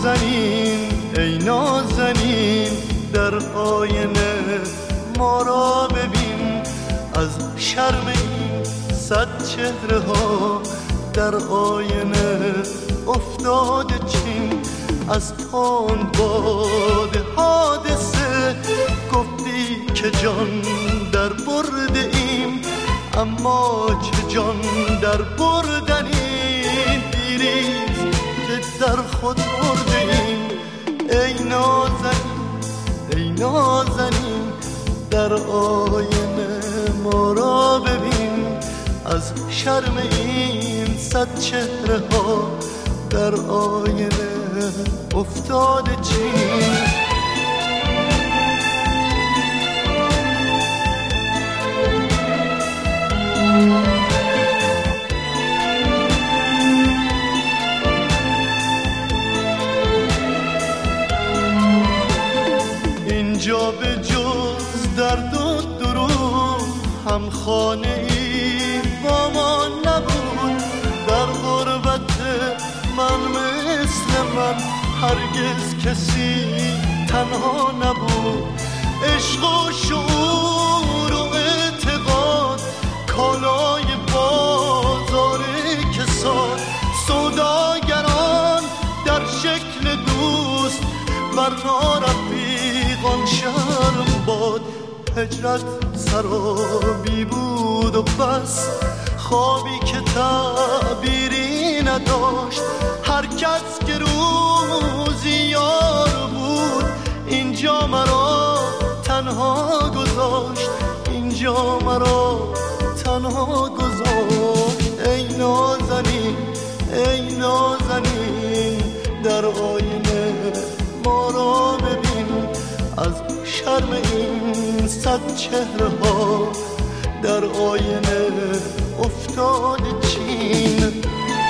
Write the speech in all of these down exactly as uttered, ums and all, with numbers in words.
نازنین ای نازنین در آینه ما را ببین، از شرم این صد چهره ها در آینه افتاده چین. از تون باد حادثه گفتی که جان در برده ایم، اما چه جان در بردنیم، دیریز که در خود برده ایم. ای نازنین ای نازنین در آینه ما را ببین، از شرم این صد چهره ها در آینه افتاده چین. اینجا به جز درد و دروغ هم خانه ای با ما نبود، در غربت من مثل من هرگز کسی تنها نبود. عشق و شعور و اعتقاد کالای بازار کساد، سوداگران در شکل دوست بر نارفیقان شرم باد. هجرت سرابی بود و بس، خوابی که تعبیری نداشت. هر کس که روزی یار بود اینجا مرا تنها گذاشت، اینجا مرا تنها گذاشت. ای نازنین ای نازنین در آینه ما را ببین، از شرم این صد چهره ها در آینه افتاده چین.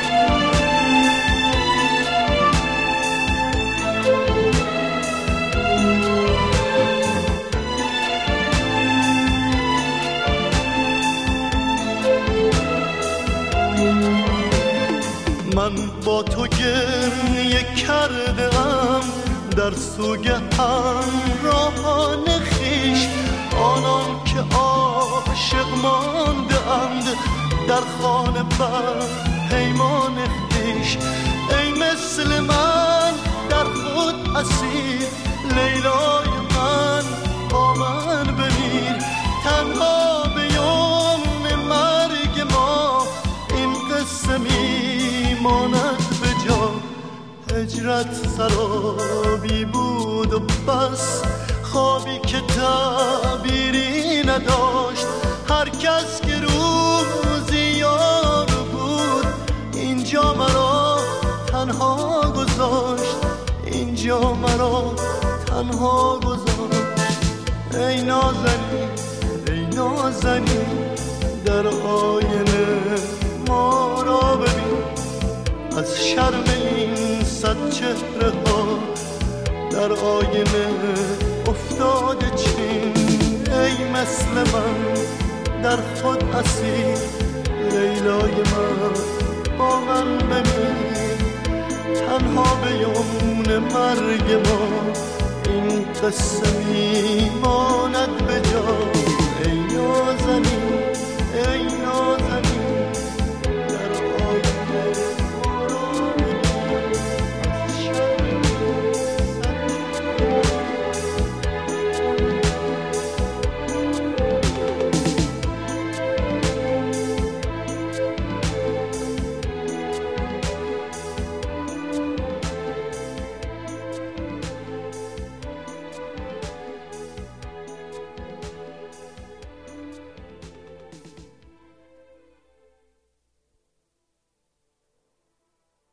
من با تو گریه کرده ام در سوگ همراهان خویش، آنان که عاشق مانده اند در خانه بر پیمان خویش. ای مثل من در خود اسیر، لیلای من با من بمیر. تنها به یوم مرگ ما این قصه میماند به جا. هجرت سرابی بود و بس، خوابی که تعبیری نداشت. هر کس که روزی یار بود اینجا مرا تنها گذاشت، اینجا مرا تنها گذاشت. ای نازنین ای نازنین در آینه ما را ببین، از شرم این صد چهره ها در آینه افتاده چین. ای مثل من در خود اسیر، لیلای من با من بمیر. تنها به یوم مرگ ما این قصه میماند به جا.